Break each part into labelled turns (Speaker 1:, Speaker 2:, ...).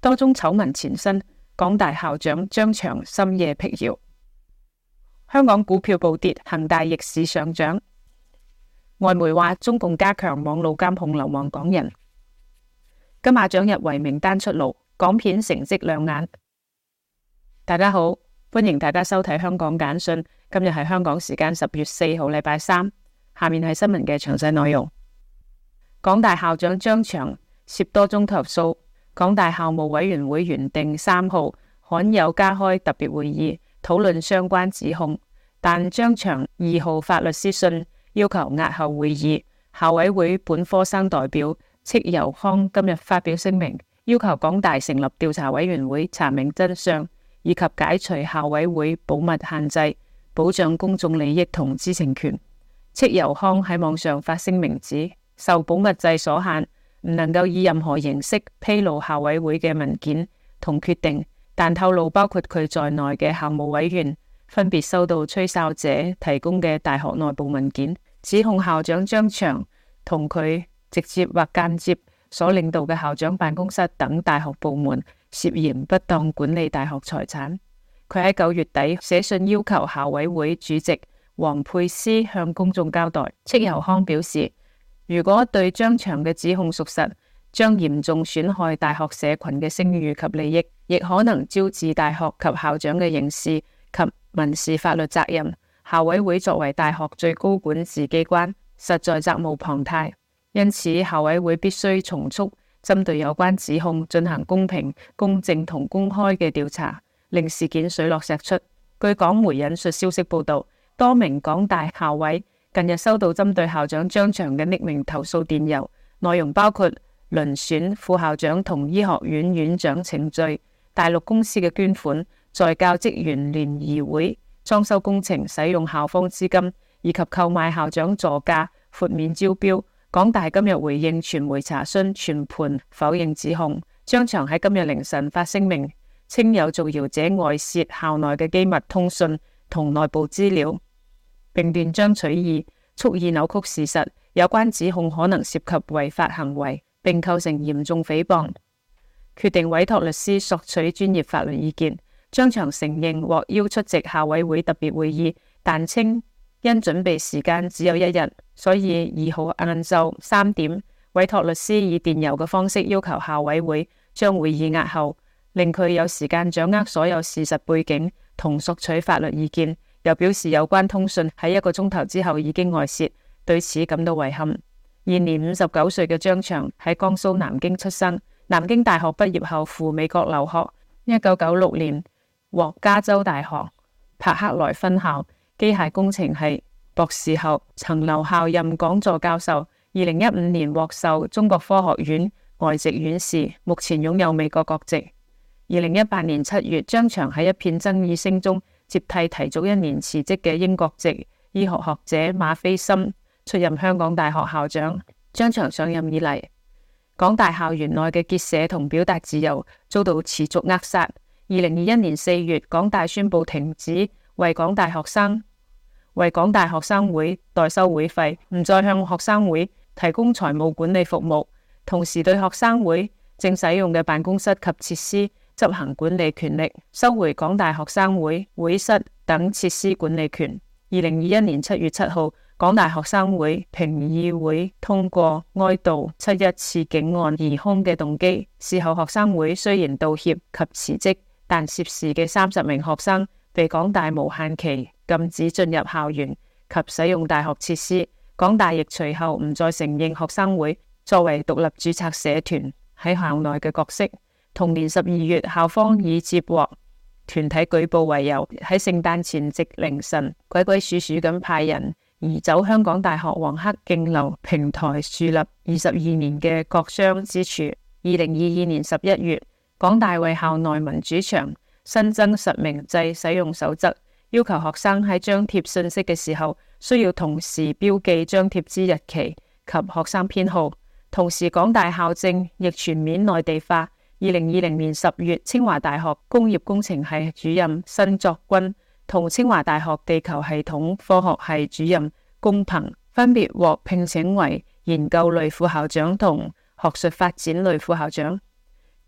Speaker 1: 多宗醜聞纏身，港大校長張翔深夜辟謠。香港股票暴跌，恒大逆市上漲。外媒話中共加強網路監控流亡港人。金馬獎入圍名單出爐，港片成績亮眼。大家好，歡迎大家收睇香港簡訊。今日係香港時間10月4號禮拜三，下面係新聞嘅詳細內容。港大校長張翔涉多宗投訴，港大校務委員會原定3號罕有加開特別會議討論相關指控，但張翔2號發律師信要求押後會議。校委會本科生代表戚尤康今日發表聲明，要求港大成立調查委員會查明真相，以及解除校委會保密限制，保障公眾利益同知情權。戚尤康喺網上發聲明指，受保密制所限，唔能夠以任何形式披露校委會嘅文件同決定，但透露包括佢在內嘅校務委員分別收到吹哨者提供嘅大學內部文件，指控校長張翔同佢直接或間接所領導嘅校長辦公室等大學部門涉嫌不當管理大學財產。佢喺9月底寫信要求校委會主席王沛詩向公眾交代。戚尤康表示，如果對張翔嘅指控屬實，將嚴重損害大學社群嘅聲譽及利益，亦可能招致大學及校長嘅刑事及民事法律責任。校委會作為大學最高管治機關，實在責無旁貸。因此，校委會必須從速針對有關指控進行公平、公正同公開嘅調查，令事件水落石出。據港媒引述消息報道，多名港大校委近日收到針對校長張翔嘅匿名投訴電郵，內容包括遴選副校長同醫學院院長程序、大陸公司嘅捐款、在校職員聯誼會、裝修工程使用校方資金，以及購買校長座駕、豁免招標。港大今日回應傳媒查詢，全盤否認指控。張翔喺今日凌晨發聲明，稱有造謠者外泄校內嘅機密通訊同內部資料，並斷章取義，蓄意扭曲事實。有關指控可能涉及違法行為，並構成嚴重誹謗，決定委託律師索取專業法律意見。張翔承認獲邀出席校委會特別會議，但稱因準備時間只有1日，所以2號晏晝3點委託律師以電郵嘅方式要求校委會將會議押後，令佢有時間掌握所有事實背景同索取法律意見。又表示有關通訊喺1個鐘頭之後已經外泄，對此感到遺憾。現年59歲嘅張翔喺江蘇南京出生，南京大學畢業後赴美國留學，1996年獲加州大學柏克萊分校機械工程系博士後，曾留校任講座教授。2015年獲授中國科學院外籍院士，目前擁有美國國籍。2018年7月，張翔喺一片爭議聲中接替提早1年辭職嘅英國籍醫學學者馬斐森出任香港大學校長。張翔上任以嚟，港大校園內嘅結社同表達自由遭到持續扼殺。2021年4月，港大宣布停止為港大學生會代收會費，唔再向學生會提供財務管理服務，同時對學生會正使用嘅辦公室及設施執行管理權力，收回港大學生會會室等設施管理權。2021年7月7號，港大學生會評議會通過哀悼7·1刺警案疑兇嘅動機。事後學生會雖然道歉及辭職，但涉事嘅30名學生被港大無限期禁止進入校園及使用大學設施。港大亦隨後唔再承認學生會作為獨立註冊社團喺校內嘅角色。同年12月，校方以接獲團體舉報為由，喺聖誕前夕凌晨鬼鬼祟祟咁派人移走香港大學黃克競樓平台樹立22年嘅國殤之柱。2022年11月，港大為校內民主牆新增實名制使用守則，要求學生喺張貼信息嘅時候需要同時標記張貼之日期及學生編號。同時，港大校政亦全面內地化。2020年10月，清華大學工業工程系主任申作軍同清華大學地球系統科學系主任龔鵬分別獲聘請為研究類副校長同學術發展類副校長。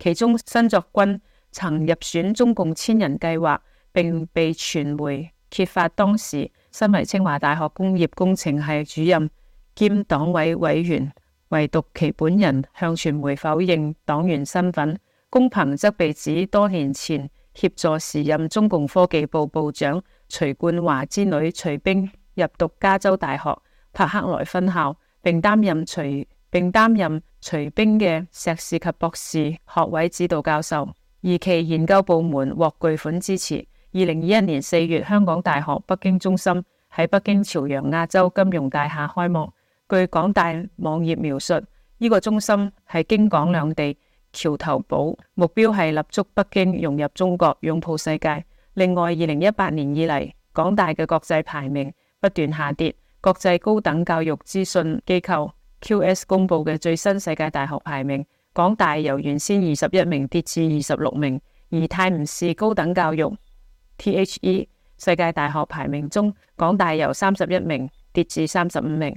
Speaker 1: 其中新作軍曾入選中共千人計劃，並被傳媒揭發當時身為清華大學工業工程系主任兼黨委委員，唯獨其本人向傳媒否認黨員身份。龔鵬則被指多年前協助時任中共科技部部長徐冠華之女徐冰入讀加州大學柏克萊分校，並擔任徐冰嘅碩士及博士學位指導教授，而其研究部門獲巨款支持。2021年4月，香港大學北京中心喺北京朝陽亞洲金融大廈開幕。據港大網頁描述，呢個中心係京港兩地橋頭堡，目標係立足北京，融入中國，擁抱世界。另外，2018年以嚟，港大嘅國際排名不斷下跌。國際高等教育資訊機構 QS 公布嘅最新世界大學排名，港大由原先21名跌至26名，而泰晤士高等教育 THE 世界大學排名中，港大由31名跌至35名。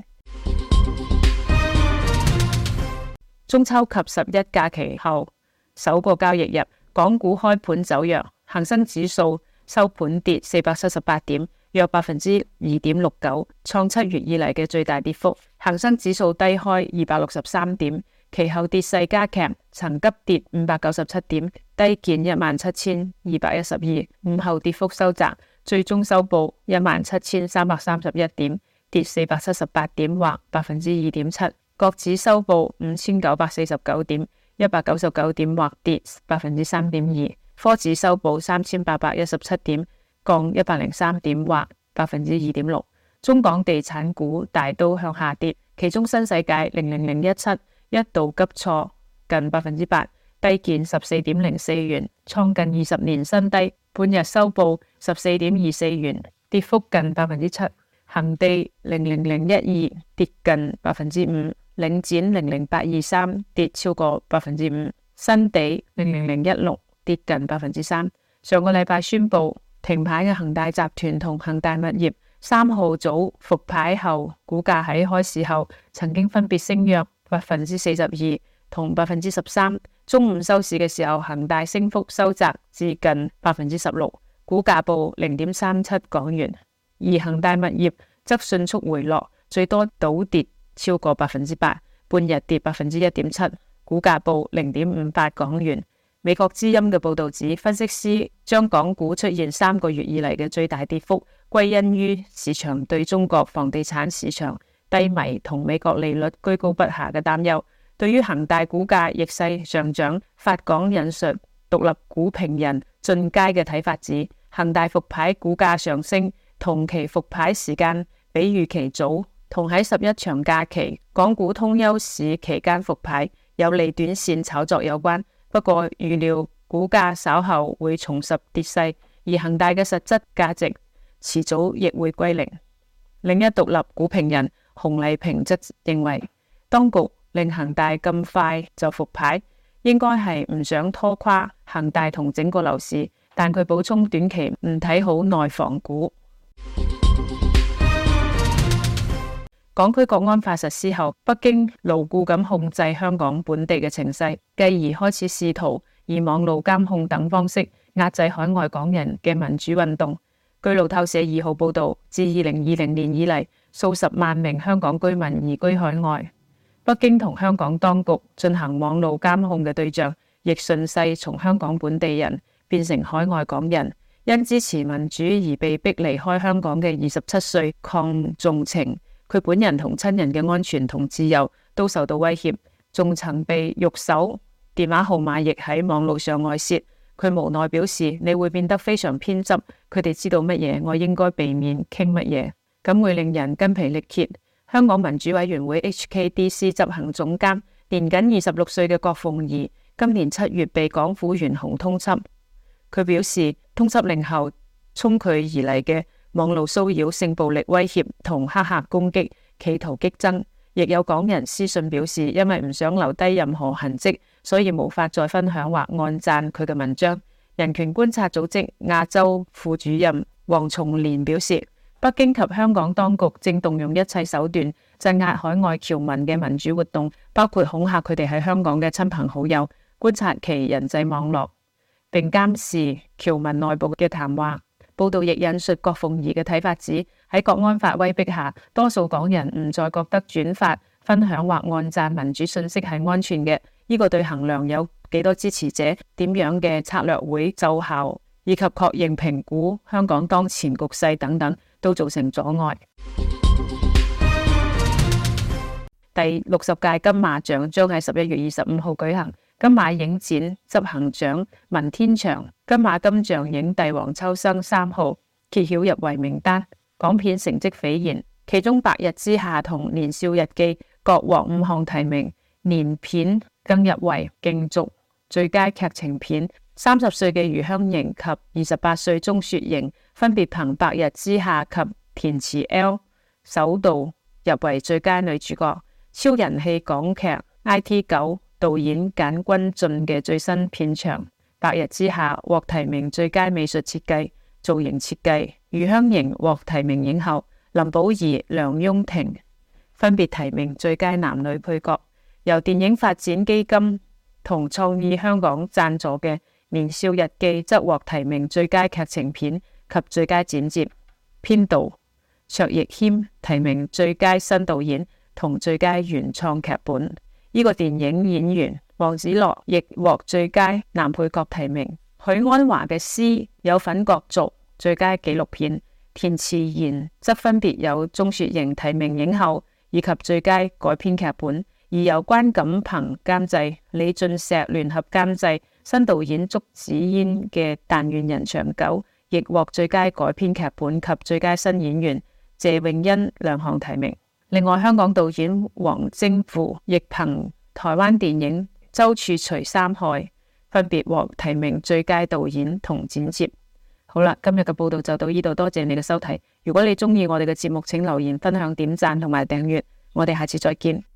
Speaker 1: 中秋及11假期後首個交易日，港股開盤走弱，恒生指數收盤跌478點，約2.69%，創7月以嚟嘅最大跌幅。恒生指數低開263點，其後跌勢加劇，曾急跌597點，低見17212，午後跌幅收窄，最終收報17331點，跌478點或2.7%。國指收報5949點，199點或跌3.2%。科指收報3817點，降103點或2.6%。中港地產股大都向下跌，其中新世界00017一度急挫近8%，低見14.04元，創近20年新低。半日收報14.24元，跌幅近7%。恒地00012跌近5%，領展00823跌超過5%，新地00016跌近3%。上個禮拜宣布停牌嘅恒大集團同恒大物業3號早復牌後，股價喺開市後曾經分別升約42%同13%。中午收市嘅時候，恒大升幅收窄至近16%，股價報0.37港元。而恒大物業則迅速回落，最多倒跌超過8%，半日跌1.7%，股價報0.58港元。美國之音嘅報道指，分析師將港股出現3個月以嚟嘅最大跌幅歸因於市場對中國房地產市場低迷同美國利率居高不下嘅擔憂。對於恒大股價逆勢上漲，法港引述獨立股評人進階嘅睇法指，恒大復牌股價上升同其復牌時間比預期早，同喺11長假期港股通休市期間復牌有利短線炒作有關。不過預料股價稍後會重拾跌勢，而恒大嘅實質價值遲早亦會歸零。另一獨立股評人洪麗萍則認為，當局令恒大咁快就復牌，應該係唔想拖垮恒大同整個樓市，但佢補充短期唔睇好內房股。港區國安法實施後，北京牢固咁控制香港本地嘅情勢，繼而開始試圖以網路監控等方式壓制海外港人嘅民主運動。據路透社2號報道，自2020年以嚟，數十萬名香港居民移居海外，北京同香港當局進行網路監控嘅對象，亦順勢從香港本地人變成海外港人。因支持民主而被逼離開香港嘅27歲鄺仲晴，佢本人同親人嘅安全同自由都受到威脅，仲曾被獄搜，電話號碼亦喺網路上外泄。佢無奈表示，你會變得非常偏執，佢哋知道乜嘢，我應該避免傾乜嘢，咁會令人筋疲力竭。香港民主委員會 HKDC 執行總監年僅26歲嘅郭鳳儀，今年7月被港府懸紅通緝。佢表示，通緝令後衝佢而嚟嘅網路騷擾、性暴力威脅同黑客攻擊，企圖激增。亦有港人私信表示，因為唔想留低任何痕跡，所以無法再分享或按讚佢嘅文章。人權觀察組織亞洲副主任黃松蓮表示，北京及香港當局正動用一切手段鎮壓海外僑民嘅民主活動，包括恐嚇佢哋喺香港嘅親朋好友。 觀察其人際網絡，並監視僑民內部嘅談話。報道亦引述郭鳳儀嘅睇法指，喺國安法威逼下，多數港人唔再覺得轉發、分享或按讚民主信息係安全嘅。呢個對衡量有幾多支持者、點樣嘅策略會奏效，以及確認評估香港當前局勢等等，都造成阻礙。第60屆金馬獎將喺11月25號舉行。金馬影展執行長文天祥、金馬金像影帝黃秋生3號揭曉入圍名單。港片成績斐然，其中《白日之下》同《年少日記》各獲5項提名，年片更入圍競逐最佳劇情片。30歲嘅余香凝及28歲鐘雪瑩分別憑《白日之下》及《填詞 L》首度入圍最佳女主角。超人氣港劇 IT9 導演簡君進嘅最新片長《白日之下》獲提名最佳美術設計、造型設計。余香凝獲提名影后，林保怡、梁雍婷分別提名最佳男女配角。由電影發展基金同創意香港贊助嘅《年少日記》則獲提名最佳劇情片及最佳剪接。編導卓亦謙提名最佳新導演同最佳原創劇本。呢個電影演員黃梓樂亦獲最佳男配角提名。許鞍華嘅詩有份角逐最佳紀錄片。填詞言則分別有鐘雪瑩提名影后以及最佳改編劇本，而由關錦鵬監製、李俊石聯合監製，新導演祝子嫣嘅《但願人長久》亦獲最佳改編劇本及最佳新演員謝穎欣2項提名。另外，香港導演黃精富亦憑台灣電影《周處除三害》分別獲提名最佳導演同剪接。好啦，今日嘅報道就到呢度，多謝你嘅收睇。如果你鍾意我哋嘅節目，請留言、分享、點讚同埋訂閱。我哋下次再見。